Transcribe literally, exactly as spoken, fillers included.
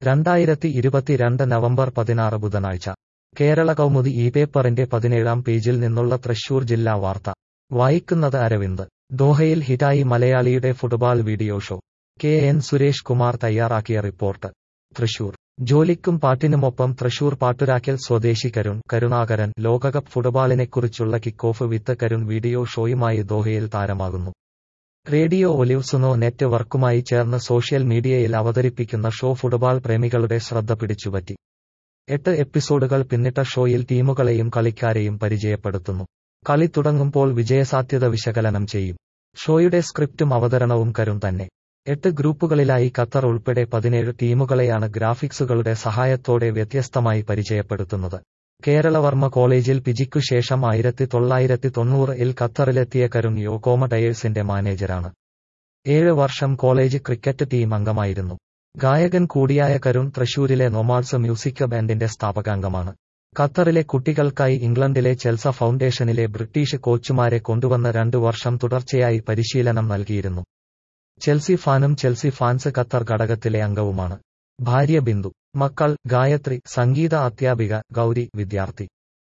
രണ്ടായിരത്തി ഇരുപത്തിരണ്ട് നവംബർ പതിനാറ് ബുധനാഴ്ച കേരള കൗമുദി ഈ പേപ്പറിന്റെ പതിനേഴാം പേജിൽ നിന്നുള്ള തൃശൂർ ജില്ലാ വാർത്ത വായിക്കുന്നത് അരവിന്ദ്. ദോഹയിൽ ഹിറ്റായി മലയാളിയുടെ football video show. K N Suresh Kumar തയ്യാറാക്കിയ റിപ്പോർട്ട്. തൃശൂർ. ജോലിക്കും പാട്ടിനുമൊപ്പം തൃശൂർ പാട്ടുരാക്കൽ സ്വദേശി കരുൺ കരുണാകരൻ ലോകകപ്പ് ഫുട്ബോളിനെക്കുറിച്ചുള്ള kick off with Karun video ഷോയുമായി ദോഹയിൽ താരമാകുന്നു. റേഡിയോ ഒലിവ്സുനോ നെറ്റ്വർക്കുമായി ചേർന്ന് സോഷ്യൽ മീഡിയയിൽ അവതരിപ്പിക്കുന്ന ഷോ ഫുട്ബോൾ പ്രേമികളുടെ ശ്രദ്ധ പിടിച്ചുപറ്റി. എട്ട് എപ്പിസോഡുകൾ പിന്നിട്ട ഷോയിൽ ടീമുകളെയും കളിക്കാരെയും പരിചയപ്പെടുത്തുന്നു. കളി തുടങ്ങുമ്പോൾ വിജയസാധ്യത വിശകലനം ചെയ്യും. ഷോയുടെ സ്ക്രിപ്റ്റും അവതരണവും കരുൺ തന്നെ. എട്ട് ഗ്രൂപ്പുകളിലായി ഖത്തർ ഉൾപ്പെടെ പതിനേഴ് ടീമുകളെയാണ് ഗ്രാഫിക്സുകളുടെ സഹായത്തോടെ വ്യത്യസ്തമായി പരിചയപ്പെടുത്തുന്നത്. കേരളവർമ്മ കോളേജിൽ പിജിക്കു ശേഷം ആയിരത്തി തൊള്ളായിരത്തി തൊണ്ണൂറ് ഇൽ ഖത്തറിലെത്തിയ കരുൺ യോകോമ ടയേഴ്സിന്റെ മാനേജരാണ്. ഏഴ് വർഷം കോളേജ് ക്രിക്കറ്റ് ടീം അംഗമായിരുന്നു. ഗായകൻ കൂടിയായ കരുൺ തൃശൂരിലെ നൊമാഡ്സ് മ്യൂസിക് ബാൻഡിന്റെ സ്ഥാപകാംഗമാണ്. ഖത്തറിലെ കുട്ടികൾക്കായി ഇംഗ്ലണ്ടിലെ ചെൽസ ഫൗണ്ടേഷനിലെ ബ്രിട്ടീഷ് കോച്ചുമാരെ കൊണ്ടുവന്ന് രണ്ടു വർഷം തുടർച്ചയായി പരിശീലനം നൽകിയിരുന്നു. ചെൽസി ഫാനും ചെൽസി ഫാൻസ് ഖത്തർ ഘടകത്തിലെ അംഗവുമാണ്. ഭാര്യ ബിന്ദു. മക്കൾ: ഗായത്രി സംഗീത അധ്യാപിക, ഗൗരി വിദ്യാർത്ഥി.